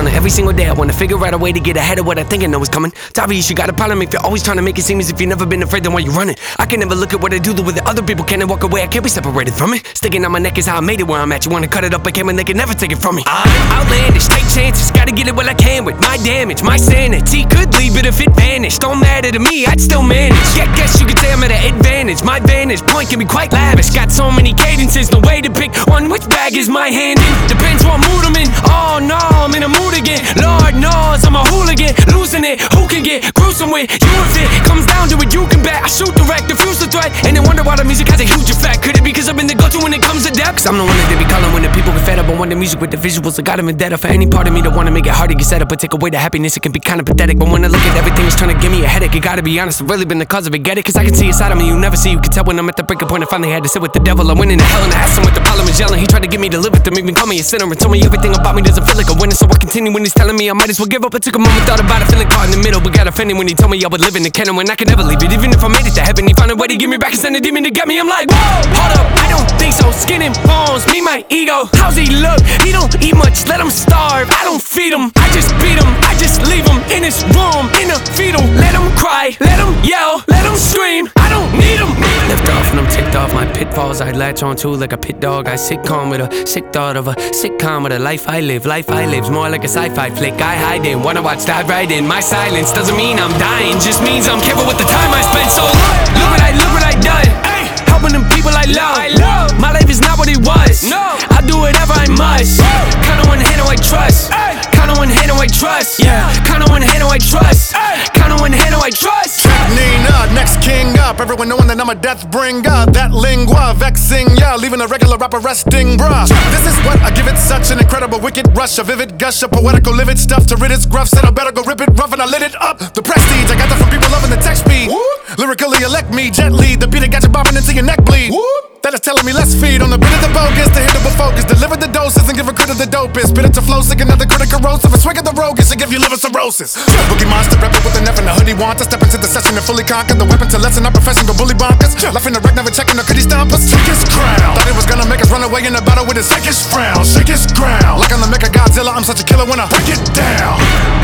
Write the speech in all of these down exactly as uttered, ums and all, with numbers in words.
on it every single day. I wanna figure out a way to get ahead of what I think I know is coming. It's obvious you got a problem if you're always trying to make it seem as if you've never been afraid, then why you running? I can never look at what I do the way that other people can and walk away. I can't be separated from it. Sticking on my neck is how I made it where I'm at. You wanna cut it up again when they can never take it from me. I'm outlandish, take chances, gotta get it what I can with my damage. My sanity could leave it if it vanished. Don't matter to me, I'd still manage. Yeah, guess you could say I'm at an advantage. My vantage point can be quite lavish. Got so many cadences, no way to pick one. Which bag is my hand in? Depends what mood I'm in. Oh no, I'm in a mood again. Lord knows I'm a hooligan, losing it. Who can get gruesome with you if it comes down to it? You can bet I shoot direct, diffuse the threat, and then wonder why the music has a huge effect. Could it be because I've been the go-to when it comes to depth? Cause I'm the one that they be calling when the people get fed up. I want the music with the visuals, I got them in debt. For any part of me that wanna make it hard to get set up, but take away the happiness, it can be kinda pathetic. But when I look at everything, it's trying to give me a headache. You gotta be honest, it's really been the cause of it. Get it? Cause I can see inside of me, you never see. You can tell when I'm at the breaking point. I finally had to sit with the devil. I went into hell and I asked him what the problem is yelling. He tried to get me to live with him, even call me a sinner, and told me everything about me doesn't feel like a winner. So I continue when he's telling me I might as well give up. I took a moment, thought about it, feeling caught in the middle, but got offended when he told me I would live in the kennel when I could never leave it. Even if I made it to heaven, he found a way to give me back and send a demon to get me. I'm like, whoa, hold up, I don't think so. Skin and bones, me, my ego. How's he look? He don't eat much, let him starve. I don't feed him, I just beat him. I just leave him in his room, in a fetal. Let him cry, let him yell, let him scream. I don't need him. Lift off and I'm ticked off my pitfalls. I latch on to like a pit dog. I sitcom with a sick thought of a sitcom with a life I live. Life I live's more like a sci-fi flick. I hide in, wanna watch, dive right in. My silence doesn't mean I'm dying, just means I'm careful with the time I spend. So look, look what I, look what I done. Ay, helping them people I love. I love. My life is not what it was. No, I do whatever I must. Count on one hand, no I trust. Ay, count on one hand, no I trust. Yeah, count on one hand, no I trust. Ay, count on one hand, no I trust. Track Nina, next king up. Everyone knowing that I'm a death bringer. That lingua, vexing ya, leaving a regular rapper resting, bruh. This is what I give it, such an incredible wicked rush. A vivid gush, a poetical livid stuff to rid its gruff. Said I better go rip it rough and I lit it up. The prestige, I got that from people loving the text speed. Whoop. Lyrically elect me, gently. The beat that got you bobbing into your neck bleed. Whoop. That is telling me let's feed on the bit of the bogus, the hit of a focus. Deliver the doses and give a crit of the dopest. Spit it to flow, sick another critic corrosive. A swig of the roguish and give you liver cirrhosis. Boogie monster, rap it with an F and a hoodie want to step into the session and fully conquer the weapon to lessen our profession, go bully bonkers. Laughing the wreck, never checking or could he stomp us? Take his crown. Thought it was gonna make us run away in a battle with his sickest frown. Shake his ground. Like I'm the Mecha Godzilla, I'm such a killer when I break it down.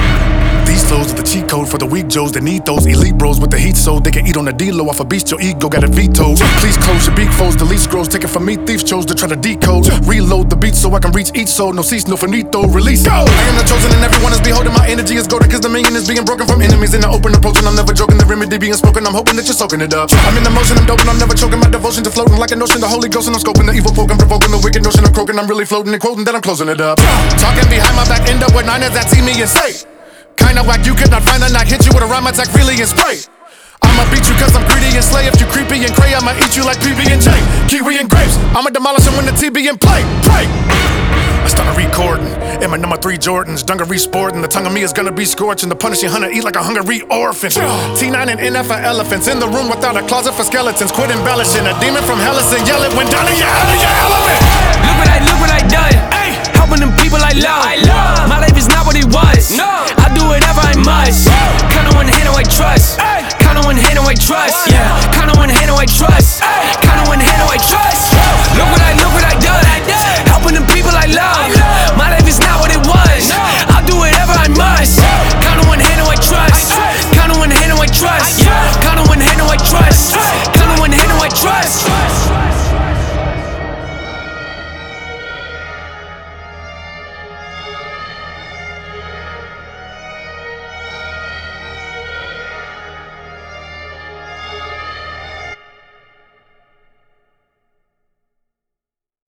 These flows are the cheat code for the weak Joes that need those elite bros with the heat so they can eat on the D-low off a beast. Your ego got it vetoed. Please close your beak foes, delete scrolls, take it from me. Thief chose to try to decode. Reload the beat so I can reach each soul. No cease, no finito, release. Go! I am the chosen and everyone is beholding. My energy is golden cause the million is being broken from enemies in the open approach. And I'm never joking, the remedy being spoken. I'm hoping that you're soaking it up. I'm in the motion, I'm doping, I'm never choking. My devotion to floating like a notion, the Holy Ghost. And I'm scoping the evil poking, provoking the wicked notion. I'm croaking, I'm really floating and quoting that I'm closing it up. Talking behind my back, end up with nine as that see me and say. Kinda whack, you could not find a knock, hit you with a rhyme attack, really and spray. I'ma beat you cause I'm greedy and slay. If you creepy and cray, I'ma eat you like P B and J. Kiwi and grapes, I'ma demolish them when the T B and play. Play. I started recording in my number three Jordans, dungaree sporting. The tongue of me is gonna be scorching. The punishing hunter eat like a hungry orphan. T nine and N F are elephants in the room without a closet for skeletons. Quit embellishing. A demon from Hellas and yelling when down in your out of your element. Look what I, look what I done. Ay, helping them people I love. I love. My life is not what it was. No, I do whatever I must. Count on one hand, no I trust. Ay, count on one hand, no I trust.